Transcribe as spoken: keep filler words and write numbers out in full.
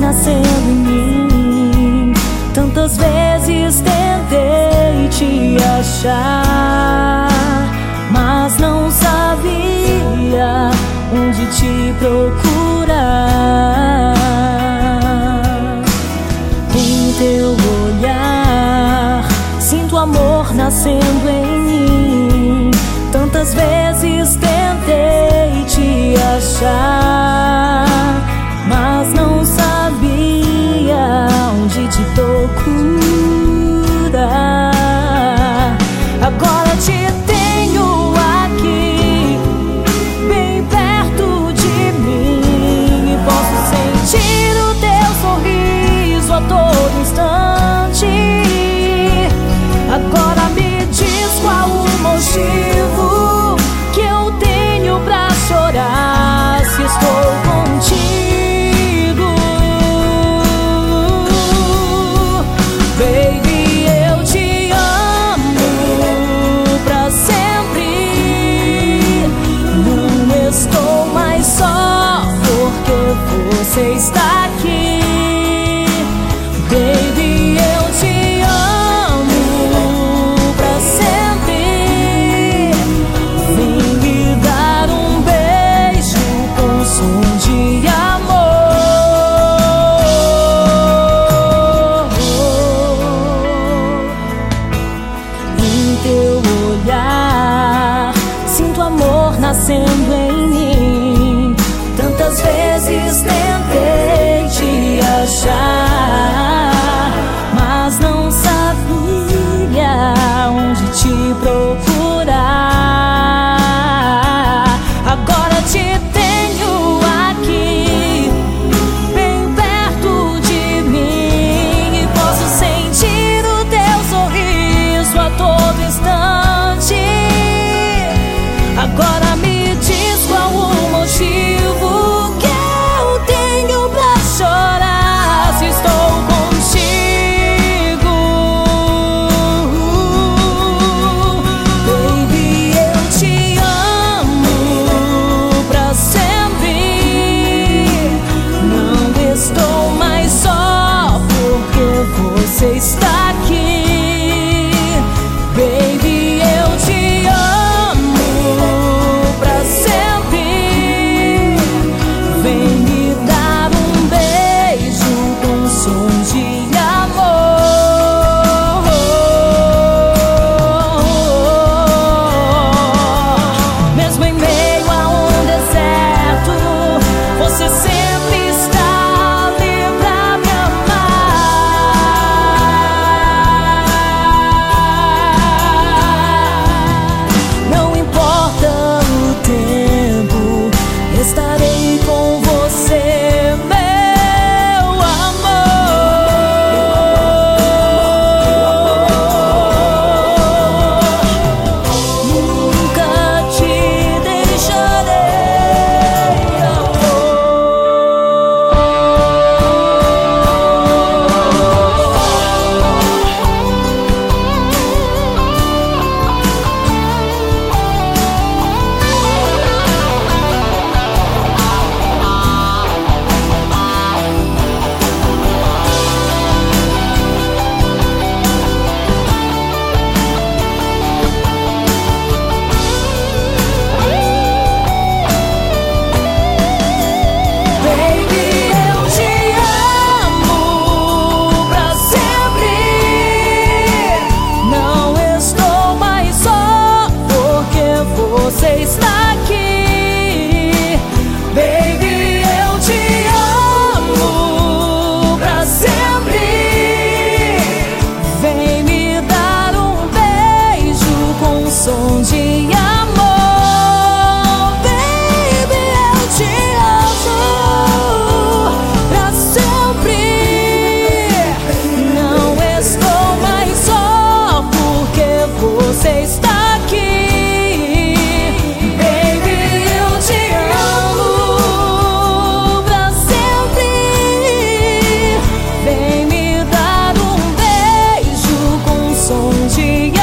nascendo em mim. Tantas vezes tentei te achar, mas não sabia onde te procurar. Em teu olhar sinto amor nascendo em mim. Tantas vezes tentei te achar, mas não sabia onde te procurar. Agora te tenho aqui, bem perto de mim, e posso sentir o teu sorriso a todo instante. Agora me diz qual o motivo que eu tenho pra chorar, se estou contigo. Baby, eu te amo pra sempre. Não estou mais só porque você está aqui. Baby, eu te amo pra sempre. Vem me dar um beijo com som de amor. Em teu olhar sinto amor nascendo em mim. Tantas vezes tentei te achar, mas não sabia onde te procurar. Agora te tenho aqui, bem perto de mim, e posso sentir o teu sorriso a todo instante. Agora me diz qual o motivo que eu tenho pra chorar, se estou contigo. Baby, eu te amo pra sempre. Não estou mais só porque você está aqui. Baby, eu te amo pra sempre. Vem me dar um beijo com som de amor. Mesmo em meio a um deserto, você sempre está ali pra me amar. Não importa o tempo, estarei com você, meu amor. Nunca te deixarei, amor. Baby, eu te amo pra sempre. Não estou mais só porque você está aqui. Baby, eu te amo pra sempre. Vem me dar um beijo com som de amor. Baby, eu te amo pra sempre. Não estou mais só porque você está aqui. Baby, eu te amo pra sempre. Vem me dar um beijo com som de amor.